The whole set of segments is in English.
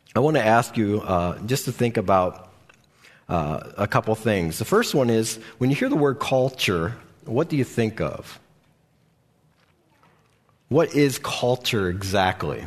I want to ask you just to think about a couple things. The first one is, when you hear the word culture, what do you think of? What is culture exactly?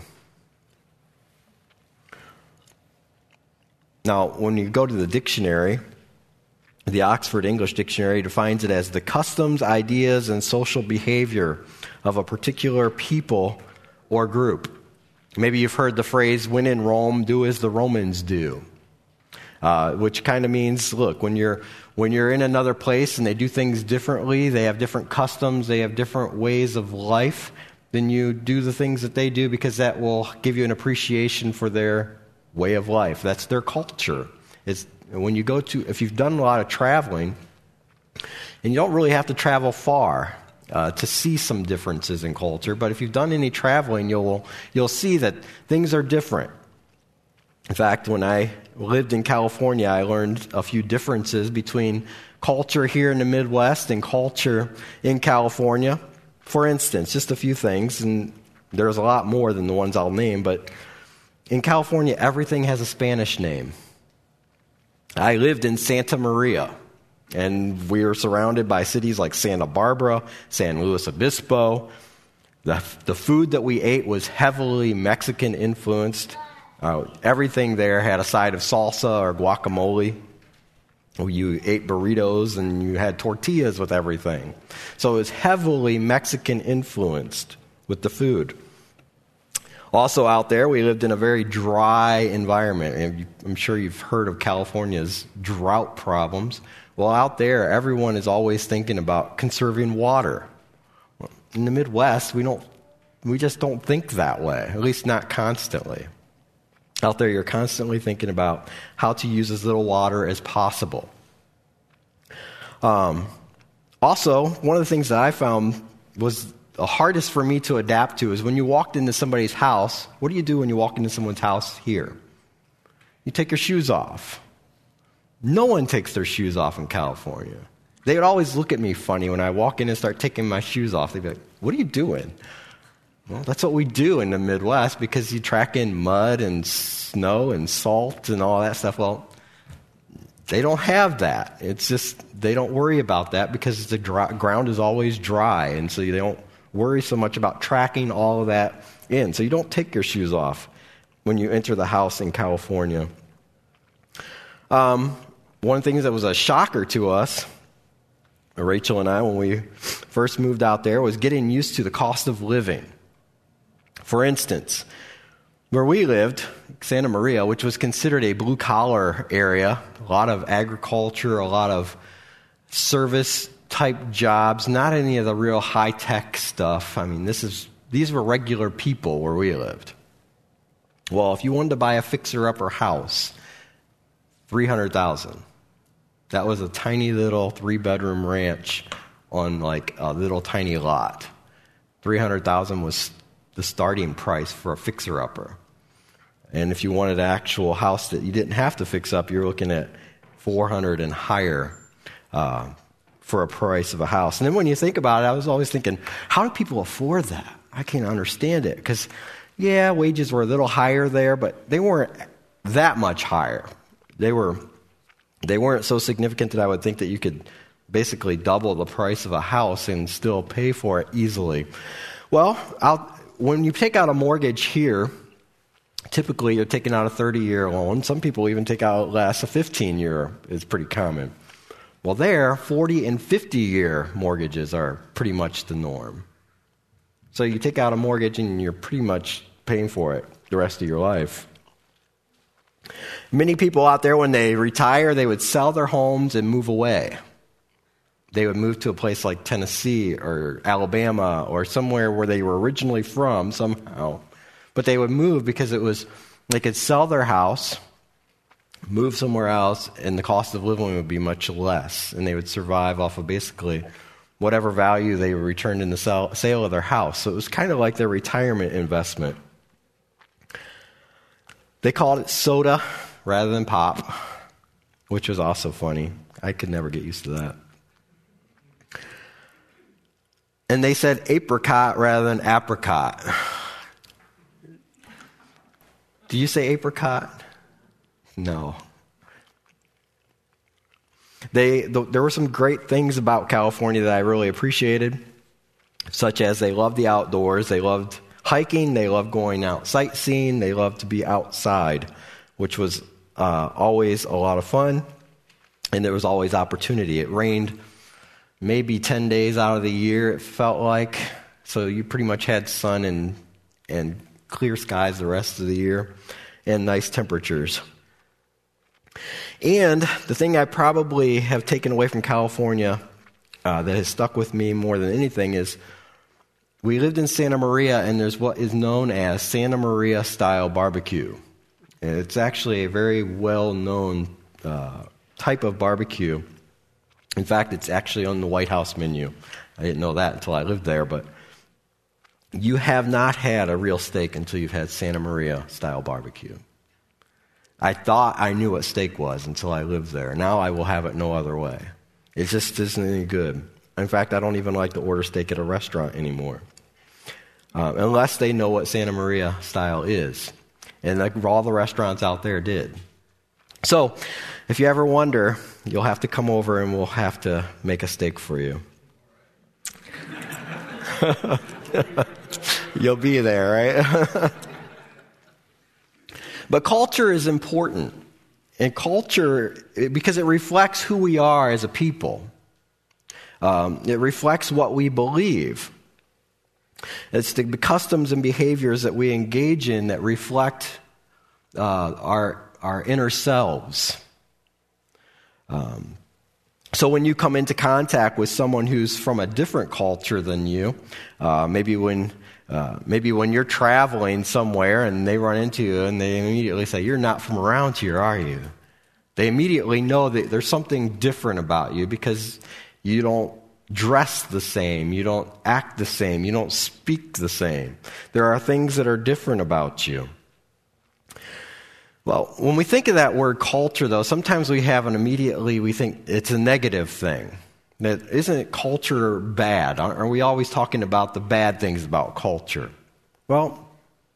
Now, when you go to the dictionary, the Oxford English Dictionary defines it as the customs, ideas, and social behavior of a particular people or group. Maybe you've heard the phrase, when in Rome, do as the Romans do, which kind of means, look, when you're in another place and they do things differently, they have different customs, they have different ways of life, then you do the things that they do because that will give you an appreciation for their way of life. That's their culture. If you've done a lot of traveling, and you don't really have to travel far to see some differences in culture, but if you've done any traveling, you'll see that things are different. In fact, when I lived in California, I learned a few differences between culture here in the Midwest and culture in California. For instance, just a few things, and there's a lot more than the ones I'll name, but in California, everything has a Spanish name. I lived in Santa Maria, and we were surrounded by cities like Santa Barbara, San Luis Obispo. The food that we ate was heavily Mexican influenced. Everything there had a side of salsa or guacamole. You ate burritos and you had tortillas with everything. So it was heavily Mexican influenced with the food. Also out there, we lived in a very dry environment. And I'm sure you've heard of California's drought problems. Well, out there, everyone is always thinking about conserving water. In the Midwest, we just don't think that way, at least not constantly. Out there, you're constantly thinking about how to use as little water as possible. Also, one of the things that I found was the hardest for me to adapt to is when you walked into somebody's house. What do you do when you walk into someone's house here? You take your shoes off. No one takes their shoes off in California. They would always look at me funny when I walk in and start taking my shoes off. They'd be like, "What are you doing?" Well, that's what we do in the Midwest because you track in mud and snow and salt and all that stuff. Well, they don't have that. It's just they don't worry about that because the ground is always dry, and so they don't worry so much about tracking all of that in. So you don't take your shoes off when you enter the house in California. One of the things that was a shocker to us, Rachel and I, when we first moved out there, was getting used to the cost of living. For instance, where we lived, Santa Maria, which was considered a blue-collar area, a lot of agriculture, a lot of service-type jobs, not any of the real high-tech stuff. I mean, these were regular people where we lived. Well, if you wanted to buy a fixer-upper house, $300,000. That was a tiny little 3-bedroom ranch on like a little tiny lot. $300,000 was the starting price for a fixer-upper. And if you wanted an actual house that you didn't have to fix up, you're looking at $400,000 and higher for a price of a house. And then when you think about it, I was always thinking, how do people afford that? I can't understand it. Because, yeah, wages were a little higher there, but they weren't that much higher. They weren't so significant that I would think that you could basically double the price of a house and still pay for it easily. Well, when you take out a mortgage here, typically you're taking out a 30-year loan. Some people even take out less. A 15-year is pretty common. Well, there, 40 and 50-year mortgages are pretty much the norm. So you take out a mortgage and you're pretty much paying for it the rest of your life. Many people out there, when they retire, they would sell their homes and move away. They would move to a place like Tennessee or Alabama or somewhere where they were originally from somehow. But they would move because they could sell their house, move somewhere else, and the cost of living would be much less. And they would survive off of basically whatever value they returned in the sale of their house. So it was kind of like their retirement investment. They called it soda rather than pop, which was also funny. I could never get used to that. And they said apricot rather than apricot. Do you say apricot? No. There were some great things about California that I really appreciated, such as they loved the outdoors, they loved hiking, they loved going out sightseeing, they loved to be outside, which was always a lot of fun, and there was always opportunity. It rained maybe 10 days out of the year, it felt like, so you pretty much had sun and clear skies the rest of the year, and nice temperatures. And the thing I probably have taken away from California that has stuck with me more than anything is we lived in Santa Maria, and there's what is known as Santa Maria style barbecue. And it's actually a very well-known type of barbecue. In fact, it's actually on the White House menu. I didn't know that until I lived there, but you have not had a real steak until you've had Santa Maria style barbecue. I thought I knew what steak was until I lived there. Now I will have it no other way. It just isn't any good. In fact, I don't even like to order steak at a restaurant anymore. Unless they know what Santa Maria style is. And like all the restaurants out there did. So, if you ever wonder, you'll have to come over and we'll have to make a steak for you. You'll be there, right? But culture is important. And culture, because it reflects who we are as a people. It reflects what we believe. It's the customs and behaviors that we engage in that reflect our inner selves. So when you come into contact with someone who's from a different culture than you, maybe when you're traveling somewhere and they run into you and they immediately say, "You're not from around here, are you?" They immediately know that there's something different about you because you don't dress the same, you don't act the same, you don't speak the same. There are things that are different about you. Well, when we think of that word culture, though, sometimes we think it's a negative thing. That isn't culture bad? Are we always talking about the bad things about culture? Well,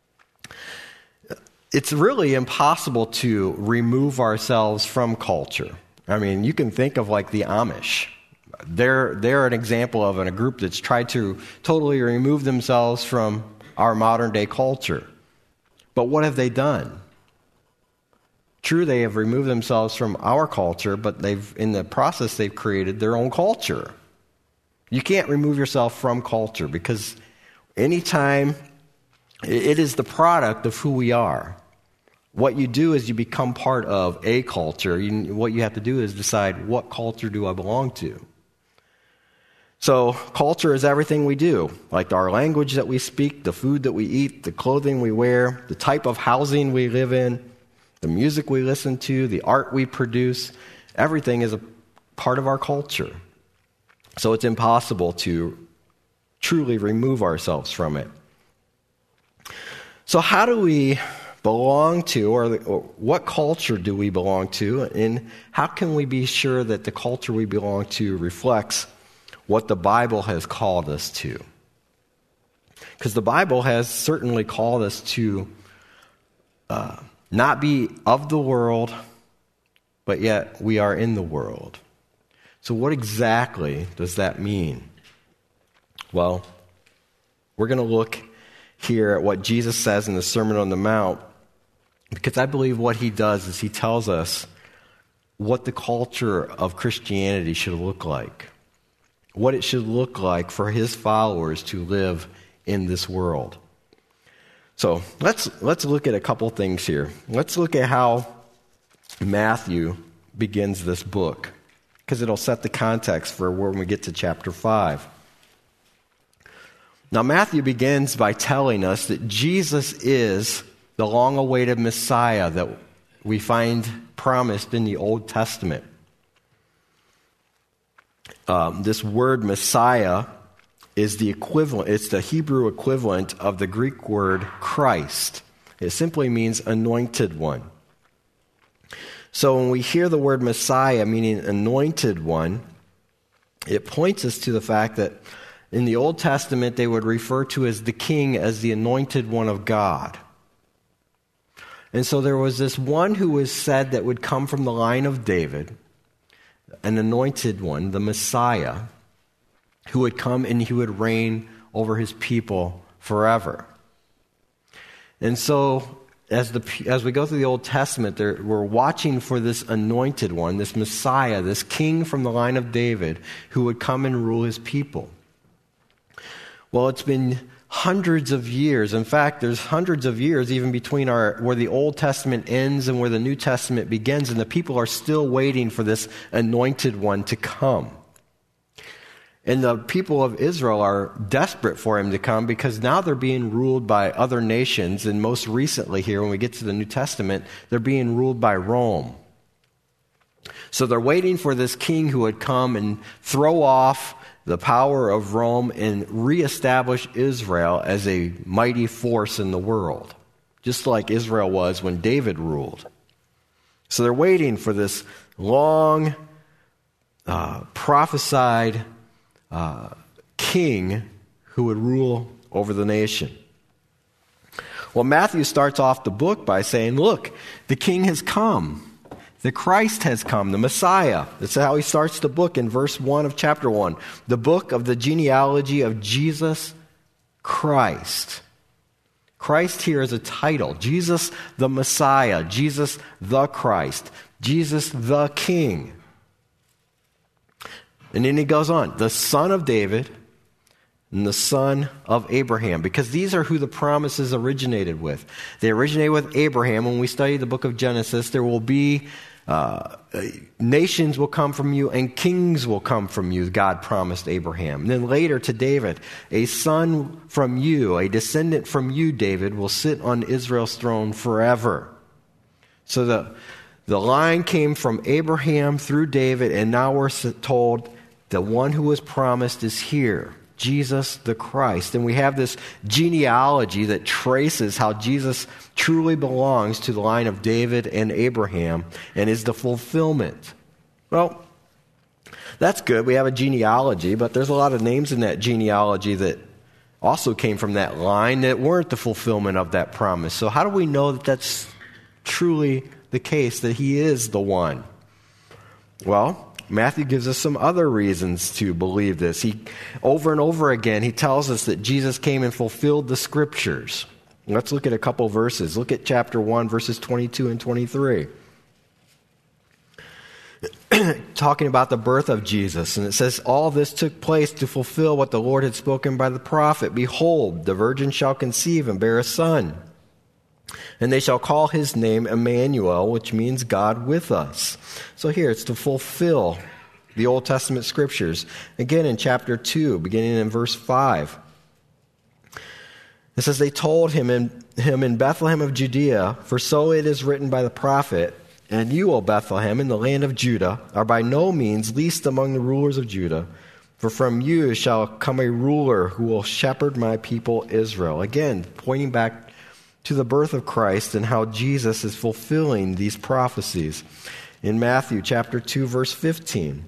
it's really impossible to remove ourselves from culture. I mean, you can think of like the Amish. They're an example of a group that's tried to totally remove themselves from our modern day culture. But what have they done? True, they have removed themselves from our culture, but in the process they've created their own culture. You can't remove yourself from culture because anytime it is the product of who we are. What you do is you become part of a culture. What you have to do is decide, what culture do I belong to? So culture is everything we do, like our language that we speak, the food that we eat, the clothing we wear, the type of housing we live in, the music we listen to, the art we produce. Everything is a part of our culture. So it's impossible to truly remove ourselves from it. So how do we belong to, or what culture do we belong to, and how can we be sure that the culture we belong to reflects what the Bible has called us to? Because the Bible has certainly called us to not be of the world, but yet we are in the world. So what exactly does that mean? Well, we're going to look here at what Jesus says in the Sermon on the Mount, because I believe what he does is he tells us what the culture of Christianity should look like, what it should look like for his followers to live in this world. So let's look at a couple things here. Let's look at how Matthew begins this book, because it'll set the context for when we get to chapter 5. Now, Matthew begins by telling us that Jesus is the long-awaited Messiah that we find promised in the Old Testament. This word Messiah is the equivalent, it's the Hebrew equivalent of the Greek word Christ. It simply means anointed one. So when we hear the word Messiah, meaning anointed one, it points us to the fact that in the Old Testament, they would refer to as the king as the anointed one of God. And so there was this one who was said that would come from the line of David, an anointed one, the Messiah, who would come and he would reign over his people forever. And so as we go through the Old Testament, we're watching for this anointed one, this Messiah, this king from the line of David, who would come and rule his people. Well, it's been hundreds of years. In fact, there's hundreds of years even between where the Old Testament ends and where the New Testament begins, and the people are still waiting for this anointed one to come. And the people of Israel are desperate for him to come because now they're being ruled by other nations, and most recently here, when we get to the New Testament, they're being ruled by Rome. So they're waiting for this king who would come and throw off the power of Rome and reestablish Israel as a mighty force in the world, just like Israel was when David ruled. So they're waiting for this long prophesied king who would rule over the nation. Well, Matthew starts off the book by saying, look, the king has come. The Christ has come, the Messiah. That's how he starts the book in verse 1 of chapter 1. The book of the genealogy of Jesus Christ. Christ here is a title. Jesus the Messiah. Jesus the Christ. Jesus the King. And then he goes on, the son of David and the son of Abraham, because these are who the promises originated with. They originated with Abraham. When we study the book of Genesis, there will be nations will come from you and kings will come from you, God promised Abraham. And then later to David, a son from you, a descendant from you, David, will sit on Israel's throne forever. So the line came from Abraham through David, and now we're told the one who was promised is here, Jesus the Christ. And we have this genealogy that traces how Jesus truly belongs to the line of David and Abraham and is the fulfillment. Well, that's good. We have a genealogy, but there's a lot of names in that genealogy that also came from that line that weren't the fulfillment of that promise. So how do we know that that's truly the case, that he is the one? Well, Matthew gives us some other reasons to believe this. Over and over again, he tells us that Jesus came and fulfilled the Scriptures. Let's look at a couple verses. Look at chapter 1, verses 22 and 23. Talking about the birth of Jesus. And it says, all this took place to fulfill what the Lord had spoken by the prophet. Behold, the virgin shall conceive and bear a son. And they shall call his name Emmanuel, which means God with us. So here, it's to fulfill the Old Testament Scriptures. Again, in chapter 2, beginning in verse 5. It says, they told him in Bethlehem of Judea, for so it is written by the prophet, and you, O Bethlehem, in the land of Judah, are by no means least among the rulers of Judah, for from you shall come a ruler who will shepherd my people Israel. Again, pointing back to the birth of Christ and how Jesus is fulfilling these prophecies. In Matthew chapter 2, verse 15.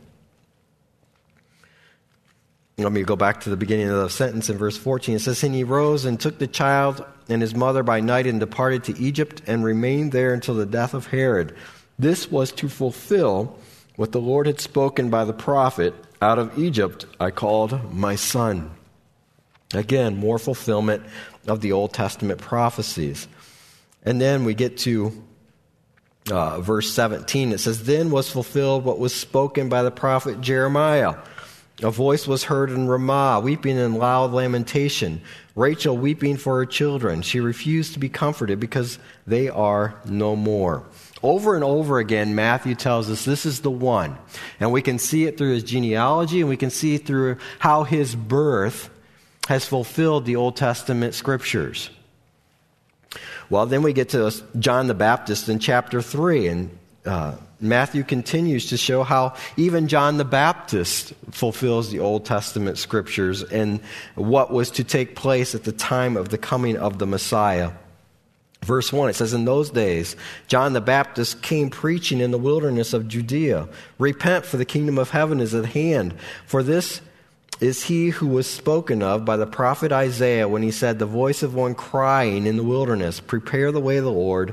Let me go back to the beginning of the sentence in verse 14. It says, and he rose and took the child and his mother by night and departed to Egypt and remained there until the death of Herod. This was to fulfill what the Lord had spoken by the prophet, out of Egypt I called my son. Again, more fulfillment of the Old Testament prophecies. And then we get to verse 17. It says, then was fulfilled what was spoken by the prophet Jeremiah. A voice was heard in Ramah, weeping in loud lamentation. Rachel weeping for her children. She refused to be comforted because they are no more. Over and over again, Matthew tells us this is the one. And we can see it through his genealogy, and we can see through how his birth has fulfilled the Old Testament Scriptures. Well, then we get to John the Baptist in chapter 3, and Matthew continues to show how even John the Baptist fulfills the Old Testament Scriptures and what was to take place at the time of the coming of the Messiah. Verse 1, it says, in those days, John the Baptist came preaching in the wilderness of Judea, repent, for the kingdom of heaven is at hand. For this is he who was spoken of by the prophet Isaiah when he said, the voice of one crying in the wilderness, prepare the way of the Lord,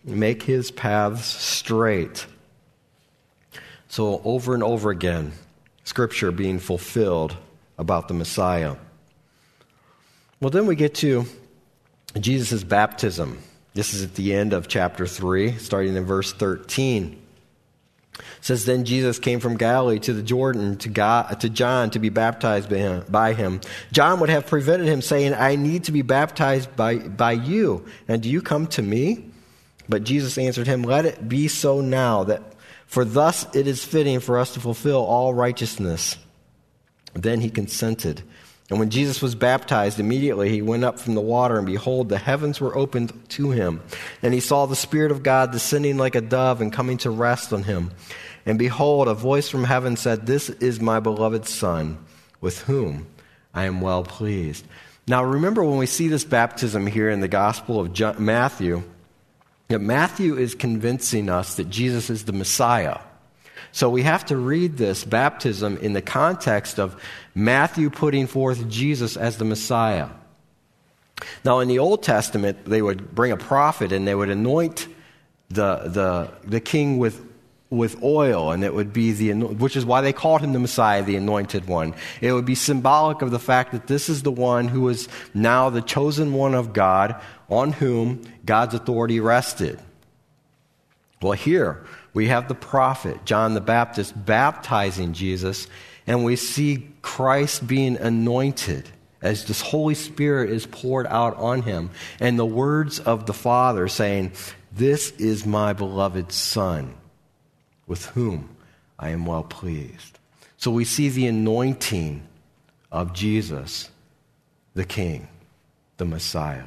make his paths straight. So over and over again, Scripture being fulfilled about the Messiah. Well, then we get to Jesus' baptism. This is at the end of chapter 3, starting in verse 13. It says, "Then Jesus came from Galilee to the Jordan to John to be baptized by him. John would have prevented him, saying, 'I need to be baptized by you, and do you come to me?' But Jesus answered him, 'Let it be so now, for thus it is fitting for us to fulfill all righteousness.' Then he consented. And when Jesus was baptized, immediately he went up from the water, and behold, the heavens were opened to him. And he saw the Spirit of God descending like a dove and coming to rest on him. And behold, a voice from heaven said, 'This is my beloved Son, with whom I am well pleased.'" Now remember, when we see this baptism here in the Gospel of Matthew, that Matthew is convincing us that Jesus is the Messiah. So we have to read this baptism in the context of Matthew putting forth Jesus as the Messiah. Now in the Old Testament, they would bring a prophet and they would anoint the king with oil, and it would be which is why they called him the Messiah, the anointed one. It would be symbolic of the fact that this is the one who is now the chosen one of God, on whom God's authority rested. Well, here we have the prophet, John the Baptist, baptizing Jesus, and we see Christ being anointed as this Holy Spirit is poured out on him, and the words of the Father saying, "This is my beloved Son, with whom I am well pleased." So we see the anointing of Jesus, the King, the Messiah.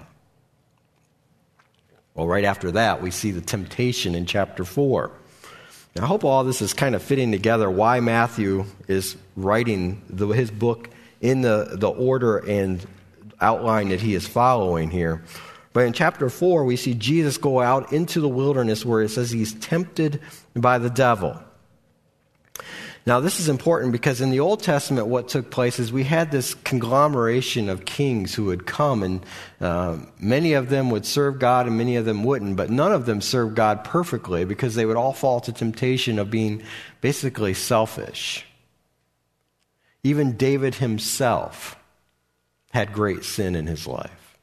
Well, right after that, we see the temptation in chapter 4. Now, I hope all this is kind of fitting together why Matthew is writing his book in the order and outline that he is following here. But in chapter 4, we see Jesus go out into the wilderness where it says he's tempted by the devil. Now, this is important because in the Old Testament, what took place is we had this conglomeration of kings who would come, and many of them would serve God and many of them wouldn't, but none of them served God perfectly because they would all fall to temptation of being basically selfish. Even David himself had great sin in his life.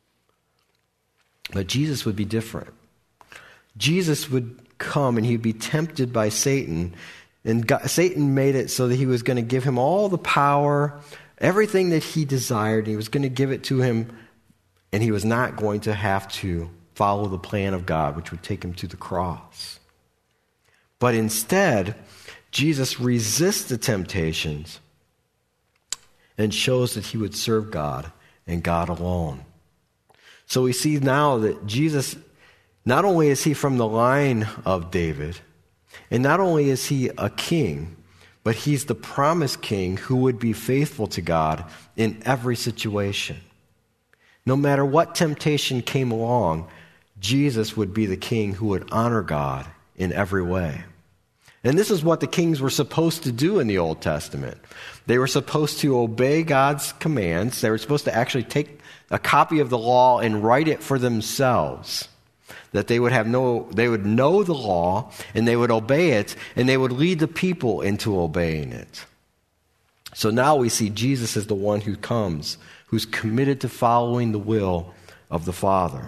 But Jesus would be different. Jesus would come and he'd be tempted by Satan. And Satan made it so that he was going to give him all the power, everything that he desired. He was going to give it to him, and he was not going to have to follow the plan of God, which would take him to the cross. But instead, Jesus resists the temptations and shows that he would serve God and God alone. So we see now that Jesus, not only is he from the line of David, and not only is he a king, but he's the promised king who would be faithful to God in every situation. No matter what temptation came along, Jesus would be the king who would honor God in every way. And this is what the kings were supposed to do in the Old Testament. They were supposed to obey God's commands. They were supposed to actually take a copy of the law and write it for themselves. That they would know the law, and they would obey it, and they would lead the people into obeying it. So now we see Jesus as the one who comes, who's committed to following the will of the Father.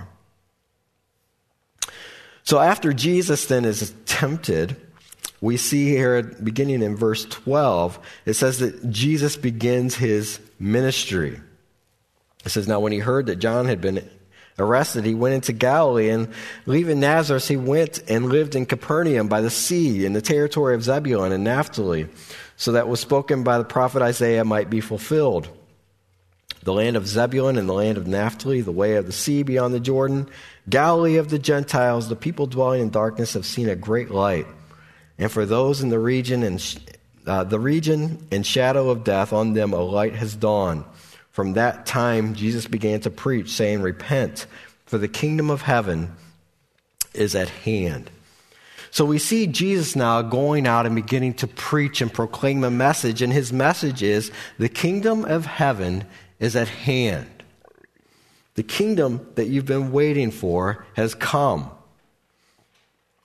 So after Jesus then is tempted, we see here beginning in verse 12, it says that Jesus begins his ministry. It says, "Now when he heard that John had been arrested, he went into Galilee, and leaving Nazareth, he went and lived in Capernaum by the sea in the territory of Zebulun and Naphtali, so that was spoken by the prophet Isaiah might be fulfilled. The land of Zebulun and the land of Naphtali, the way of the sea beyond the Jordan, Galilee of the Gentiles, the people dwelling in darkness have seen a great light. And for those in the region and shadow of death, on them a light has dawned. From that time, Jesus began to preach, saying, 'Repent, for the kingdom of heaven is at hand.'" So we see Jesus now going out and beginning to preach and proclaim a message, and his message is, the kingdom of heaven is at hand. The kingdom that you've been waiting for has come.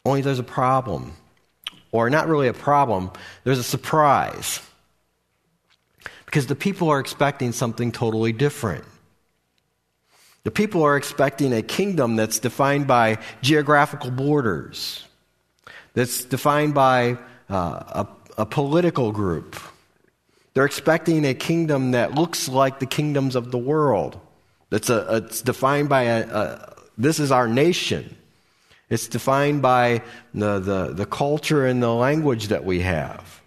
Only there's a problem. Or not really a problem, there's a surprise. Because the people are expecting something totally different. The people are expecting a kingdom that's defined by geographical borders, that's defined by a political group. They're expecting a kingdom that looks like the kingdoms of the world. It's defined by this is our nation. It's defined by the culture and the language that we have.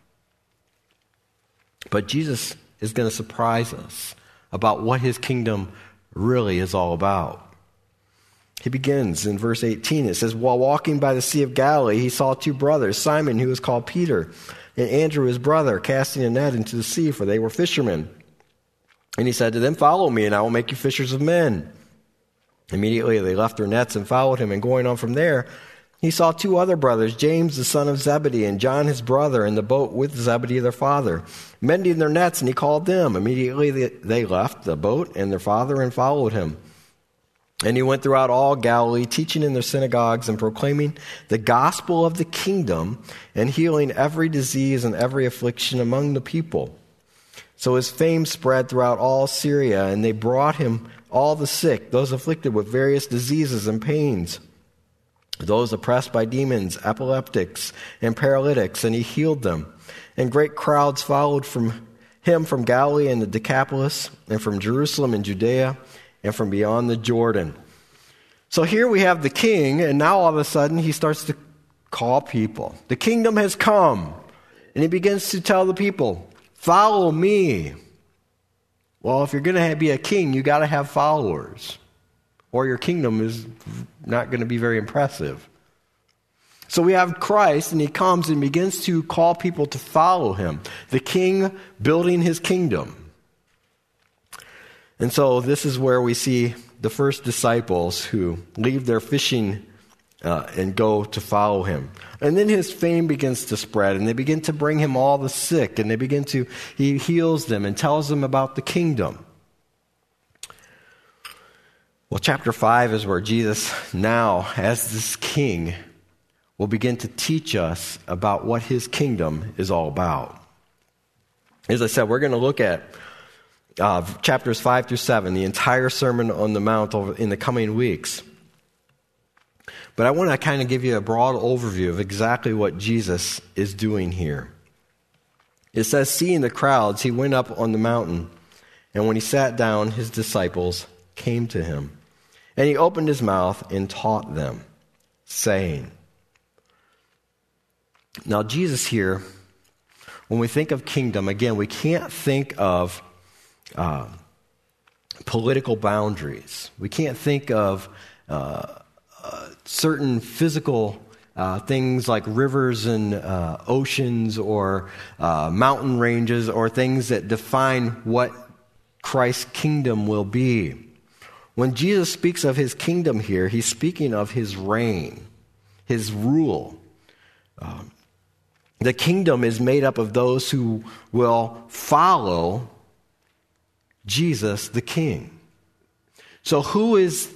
But Jesus is going to surprise us about what his kingdom really is all about. He begins in verse 18. It says, while walking by the Sea of Galilee, he saw two brothers, Simon, who was called Peter, and Andrew, his brother, casting a net into the sea, for they were fishermen. And he said to them, follow me, and I will make you fishers of men. Immediately they left their nets and followed him, and going on from there, he saw two other brothers, James the son of Zebedee, and John his brother, in the boat with Zebedee their father, mending their nets, and he called them. Immediately they left the boat and their father and followed him. And he went throughout all Galilee, teaching in their synagogues and proclaiming the gospel of the kingdom and healing every disease and every affliction among the people. So his fame spread throughout all Syria, and they brought him all the sick, those afflicted with various diseases and pains, those oppressed by demons, epileptics, and paralytics, and he healed them. And great crowds followed from him from Galilee and the Decapolis, and from Jerusalem and Judea, and from beyond the Jordan. So here we have the king, and now all of a sudden he starts to call people. The kingdom has come, and he begins to tell the people, follow me. Well, if you're going to be a king, you got to have followers, or your kingdom is not going to be very impressive. So we have Christ, and he comes and begins to call people to follow him. The king building his kingdom. And so this is where we see the first disciples who leave their fishing and go to follow him. And then his fame begins to spread, and they begin to bring him all the sick, and he heals them and tells them about the kingdom. Well, chapter 5 is where Jesus now, as this king, will begin to teach us about what his kingdom is all about. As I said, we're going to look at chapters 5 through 7, the entire Sermon on the Mount in the coming weeks. But I want to kind of give you a broad overview of exactly what Jesus is doing here. It says, seeing the crowds, he went up on the mountain, and when he sat down, his disciples came to him. And he opened his mouth and taught them, saying. Now Jesus here, when we think of kingdom, again, we can't think of political boundaries. We can't think of certain physical things like rivers and oceans or mountain ranges or things that define what Christ's kingdom will be. When Jesus speaks of his kingdom here, he's speaking of his reign, his rule. The kingdom is made up of those who will follow Jesus the King. So who is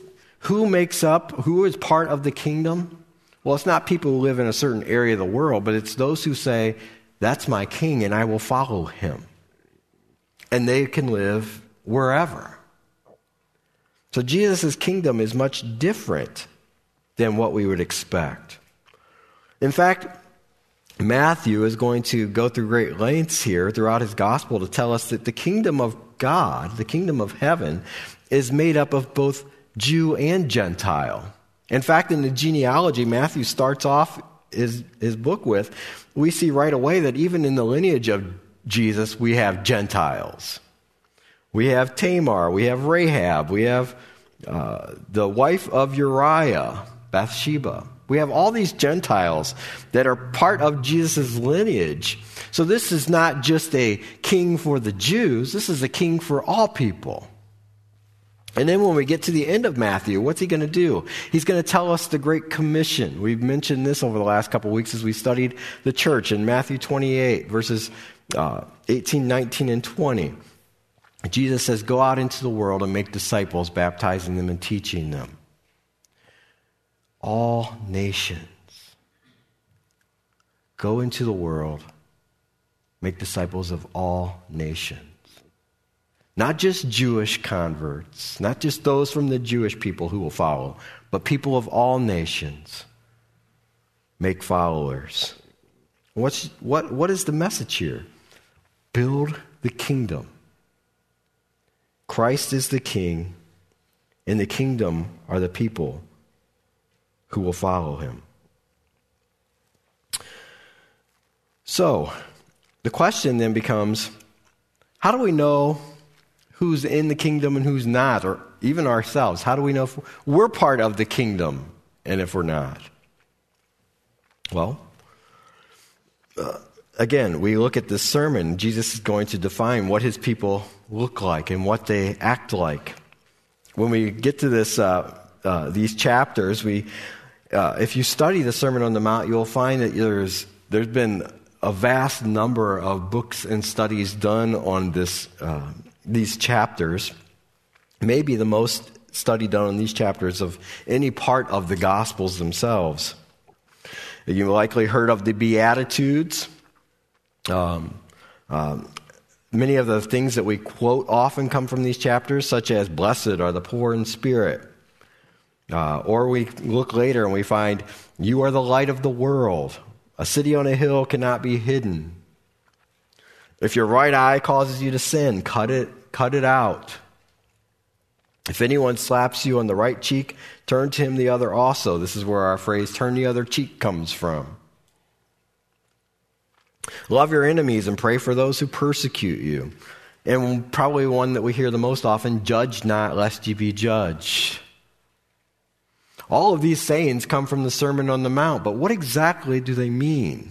part of the kingdom? Well, it's not people who live in a certain area of the world, but it's those who say, that's my king and I will follow him. And they can live wherever. So Jesus' kingdom is much different than what we would expect. In fact, Matthew is going to go through great lengths here throughout his gospel to tell us that the kingdom of God, the kingdom of heaven, is made up of both Jew and Gentile. In fact, in the genealogy Matthew starts off his book with, we see right away that even in the lineage of Jesus, we have Gentiles. We have Tamar, we have Rahab, we have the wife of Uriah, Bathsheba. We have all these Gentiles that are part of Jesus' lineage. So this is not just a king for the Jews, this is a king for all people. And then when we get to the end of Matthew, what's he going to do? He's going to tell us the Great Commission. We've mentioned this over the last couple of weeks as we studied the church in Matthew 28, verses 18, 19, and 20. Jesus says, go out into the world and make disciples, baptizing them and teaching them. All nations. Go into the world, make disciples of all nations. Not just Jewish converts, not just those from the Jewish people who will follow, but people of all nations. Make followers. What is the message here? Build the kingdom. Christ is the king, and the kingdom are the people who will follow him. So, the question then becomes, how do we know who's in the kingdom and who's not, or even ourselves? How do we know if we're part of the kingdom and if we're not? Well, again, we look at this sermon. Jesus is going to define what his people look like and what they act like. When we get to these chapters, if you study the Sermon on the Mount, you'll find that there's been a vast number of books and studies done on these chapters. Maybe the most study done on these chapters of any part of the Gospels themselves. You've likely heard of the Beatitudes. Many of the things that we quote often come from these chapters, such as, "Blessed are the poor in spirit." Or we look later and we find, "You are the light of the world. A city on a hill cannot be hidden. If your right eye causes you to sin, cut it out. If anyone slaps you on the right cheek, turn to him the other also." This is where our phrase, "turn the other cheek," comes from. "Love your enemies and pray for those who persecute you." And probably one that we hear the most often, "Judge not, lest ye be judged." All of these sayings come from the Sermon on the Mount, but what exactly do they mean?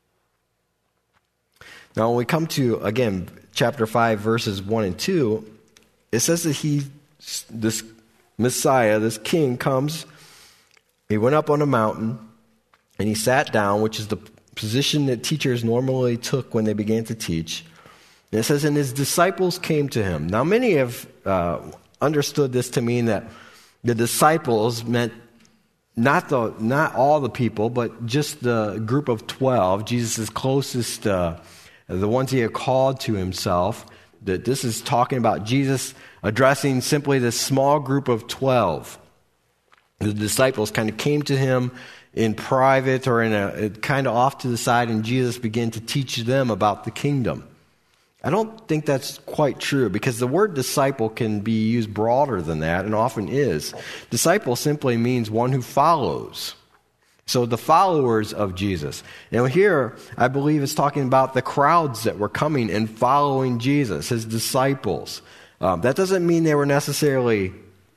Now, when we come to, again, chapter 5, verses 1 and 2, it says that this Messiah, this king, comes. He went up on a mountain, and he sat down, which is the position that teachers normally took when they began to teach. And it says, and his disciples came to him. Now, many have understood this to mean that the disciples meant not all the people, but just the group of 12, Jesus' closest, the ones he had called to himself. That this is talking about Jesus addressing simply this small group of 12. The disciples kind of came to him in private or kind of off to the side, and Jesus began to teach them about the kingdom. I don't think that's quite true, because the word disciple can be used broader than that, and often is. Disciple simply means one who follows. So the followers of Jesus. And here, I believe it's talking about the crowds that were coming and following Jesus, his disciples. That doesn't mean they were necessarily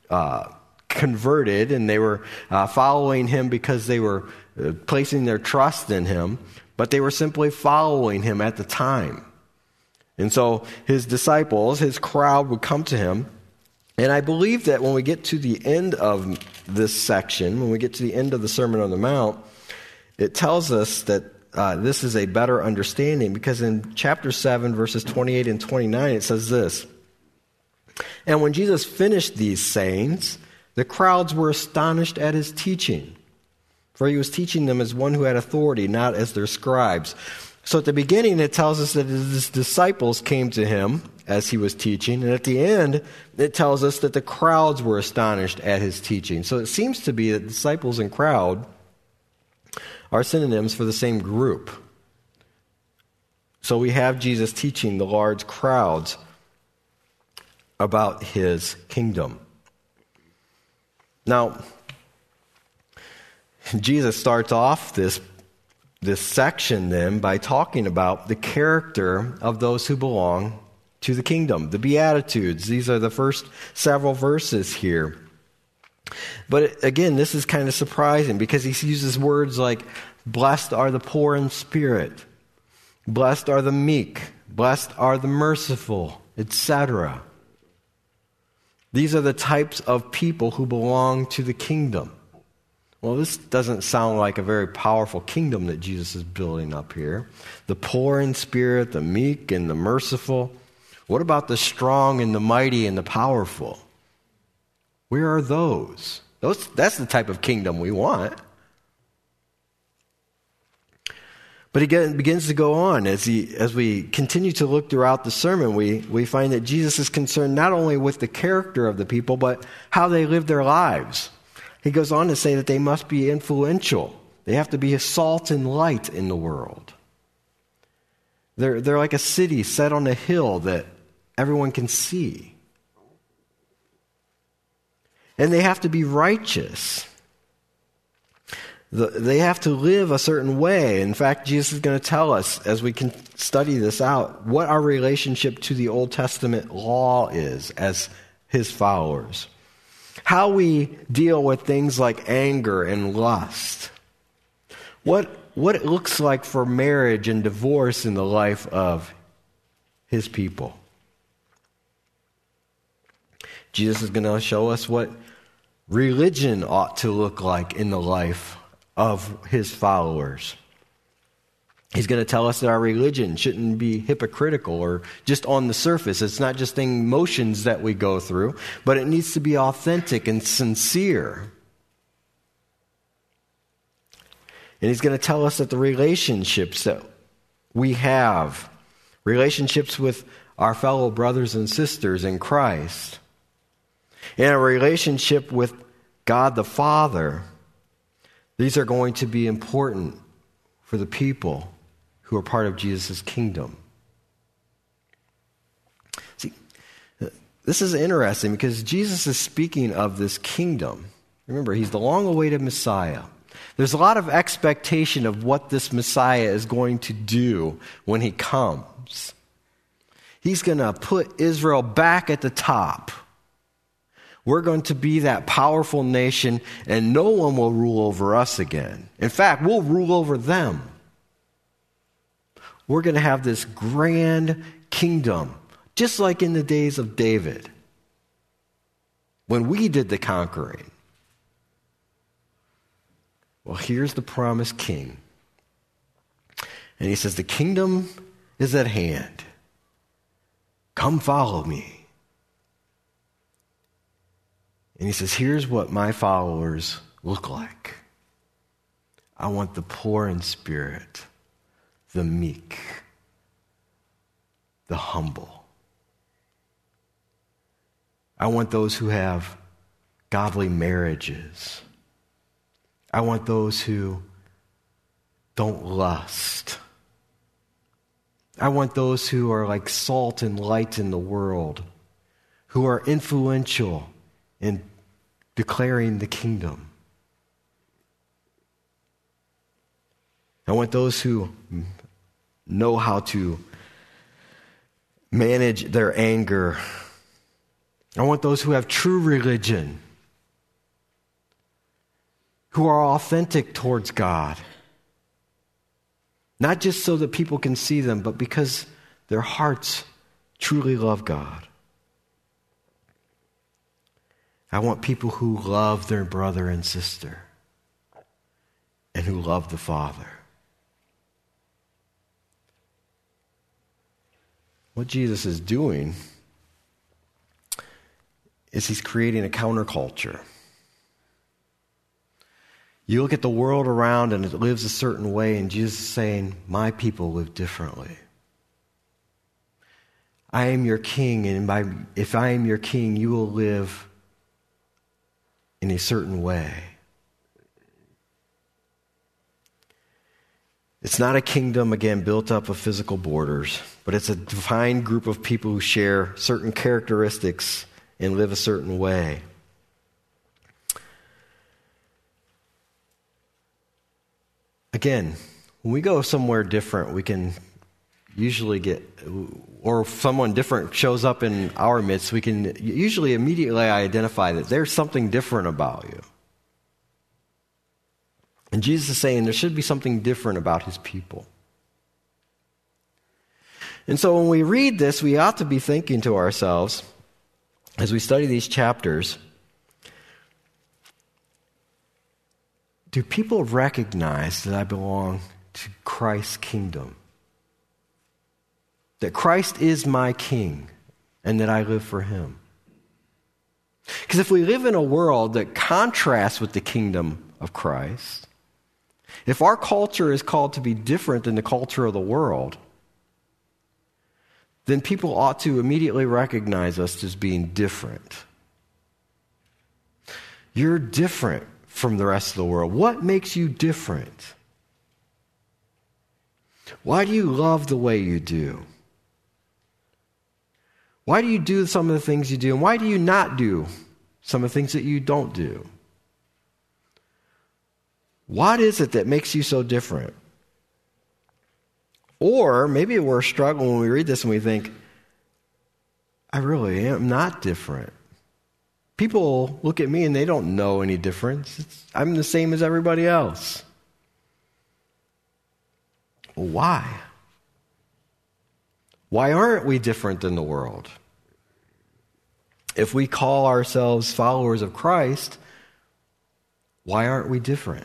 converted and they were following him because they were placing their trust in him, but they were simply following him at the time. And so his disciples, his crowd would come to him. And I believe that when we get to the end of this section, when we get to the end of the Sermon on the Mount, it tells us that this is a better understanding, because in chapter 7, verses 28 and 29, it says this: "And when Jesus finished these sayings, the crowds were astonished at his teaching, for he was teaching them as one who had authority, not as their scribes." So at the beginning, it tells us that his disciples came to him as he was teaching. And at the end, it tells us that the crowds were astonished at his teaching. So it seems to be that disciples and crowd are synonyms for the same group. So we have Jesus teaching the large crowds about his kingdom. Now, Jesus starts off this section then by talking about the character of those who belong to the kingdom. The Beatitudes, these are the first several verses here. But again, this is kind of surprising, because he uses words like, "Blessed are the poor in spirit," "Blessed are the meek," "Blessed are the merciful," etc. These are the types of people who belong to the kingdom. Well, this doesn't sound like a very powerful kingdom that Jesus is building up here. The poor in spirit, the meek and the merciful. What about the strong and the mighty and the powerful? Where are those? That's the type of kingdom we want. But he begins to go on. As we continue to look throughout the sermon, we find that Jesus is concerned not only with the character of the people, but how they live their lives. He goes on to say that they must be influential. They have to be a salt and light in the world. They're like a city set on a hill that everyone can see. And they have to be righteous. They have to live a certain way. In fact, Jesus is going to tell us, as we can study this out, what our relationship to the Old Testament law is as his followers. How we deal with things like anger and lust. What it looks like for marriage and divorce in the life of his people. Jesus is going to show us what religion ought to look like in the life of his followers. He's going to tell us that our religion shouldn't be hypocritical or just on the surface. It's not just emotions that we go through, but it needs to be authentic and sincere. And he's going to tell us that the relationships that we have, relationships with our fellow brothers and sisters in Christ, and a relationship with God the Father, these are going to be important for the people who are part of Jesus' kingdom. See, this is interesting because Jesus is speaking of this kingdom. Remember, he's the long-awaited Messiah. There's a lot of expectation of what this Messiah is going to do when he comes. He's going to put Israel back at the top. We're going to be that powerful nation, and no one will rule over us again. In fact, we'll rule over them. We're going to have this grand kingdom, just like in the days of David, when we did the conquering. Well, here's the promised king. And he says, the kingdom is at hand. Come follow me. And he says, here's what my followers look like. I want the poor in spirit, the meek, the humble. I want those who have godly marriages. I want those who don't lust. I want those who are like salt and light in the world, who are influential in declaring the kingdom. I want those who know how to manage their anger. I want those who have true religion, who are authentic towards God. Not just so that people can see them, but because their hearts truly love God. I want people who love their brother and sister and who love the Father. What Jesus is doing is he's creating a counterculture. You look at the world around and it lives a certain way, and Jesus is saying, my people live differently. I am your king, and if I am your king, you will live in a certain way. It's not a kingdom, again, built up of physical borders, but it's a defined group of people who share certain characteristics and live a certain way. Again, when we go somewhere different, we can usually get, or if someone different shows up in our midst, we can usually immediately identify that there's something different about you. And Jesus is saying there should be something different about his people. And so when we read this, we ought to be thinking to ourselves, as we study these chapters, do people recognize that I belong to Christ's kingdom? That Christ is my king and that I live for him? Because if we live in a world that contrasts with the kingdom of Christ, If our culture is called to be different than the culture of the world, then people ought to immediately recognize us as being different. You're different from the rest of the world. What makes you different? Why do you love the way you do? Why do you do some of the things you do? And why do you not do some of the things that you don't do? What is it that makes you so different? Or maybe we're struggling when we read this and we think, I really am not different. People look at me and they don't know any difference. I'm the same as everybody else. Well, why? Why aren't we different than the world? If we call ourselves followers of Christ, why aren't we different?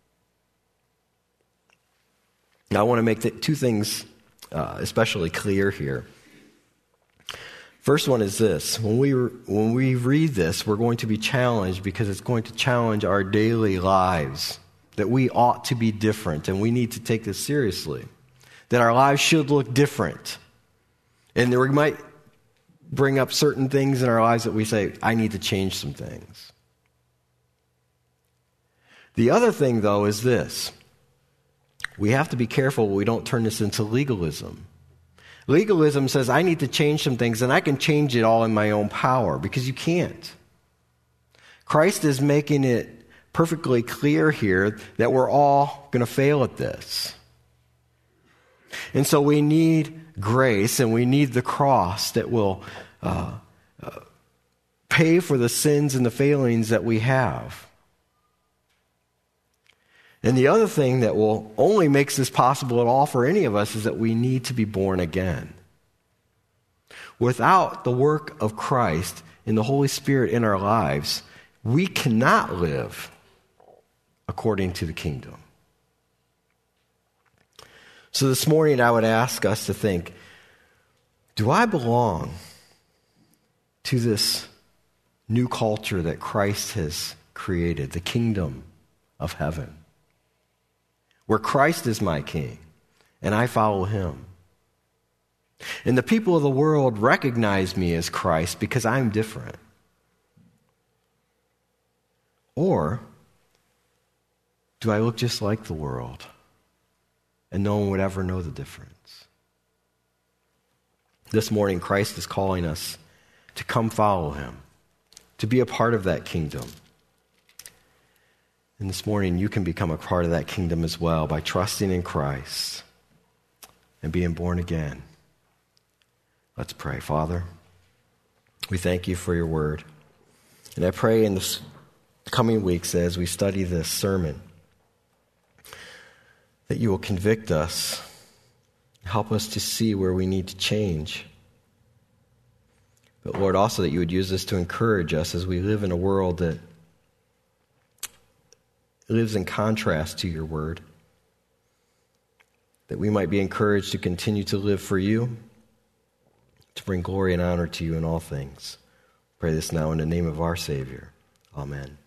Now, I want to make two things especially clear here. First one is this. When we read this, we're going to be challenged because it's going to challenge our daily lives, that we ought to be different, and we need to take this seriously, that our lives should look different. And we might bring up certain things in our lives that we say, I need to change some things. The other thing, though, is this. We have to be careful we don't turn this into legalism. Legalism says, I need to change some things, and I can change it all in my own power, because you can't. Christ is making it perfectly clear here that we're all going to fail at this. And so we need grace, and we need the cross that will pay for the sins and the failings that we have. And the other thing that will only makes this possible at all for any of us is that we need to be born again. Without the work of Christ and the Holy Spirit in our lives, we cannot live according to the kingdom. So this morning I would ask us to think, do I belong to this new culture that Christ has created, the kingdom of heaven, where Christ is my king and I follow him? And the people of the world recognize me as Christ because I'm different. Or do I look just like the world and no one would ever know the difference? This morning, Christ is calling us to come follow him, to be a part of that kingdom. And this morning, you can become a part of that kingdom as well by trusting in Christ and being born again. Let's pray. Father, we thank you for your word. And I pray in the coming weeks as we study this sermon that you will convict us, help us to see where we need to change. But Lord, also that you would use this to encourage us as we live in a world that lives in contrast to your word, that we might be encouraged to continue to live for you, to bring glory and honor to you in all things. Pray this now in the name of our Savior. Amen.